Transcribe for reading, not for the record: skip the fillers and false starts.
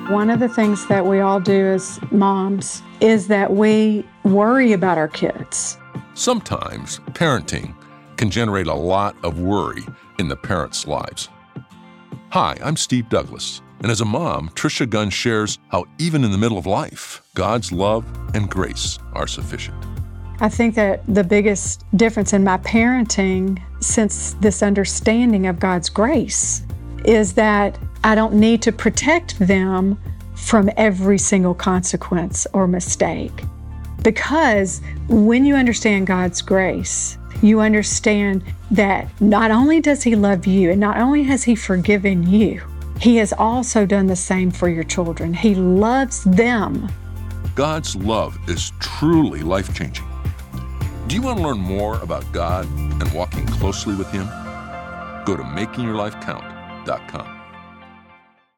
One of the things that we all do as moms is that we worry about our kids. Sometimes parenting can generate a lot of worry in the parents' lives. Hi, I'm Steve Douglas, and as a mom, Tricia Gunn shares how even in the middle of life, God's love and grace are sufficient. I think that the biggest difference in my parenting since this understanding of God's grace is that I don't need to protect them from every single consequence or mistake. Because when you understand God's grace, you understand that not only does He love you and not only has He forgiven you, He has also done the same for your children. He loves them. God's love is truly life-changing. Do you want to learn more about God and walking closely with Him? Go to makingyourlifecount.com.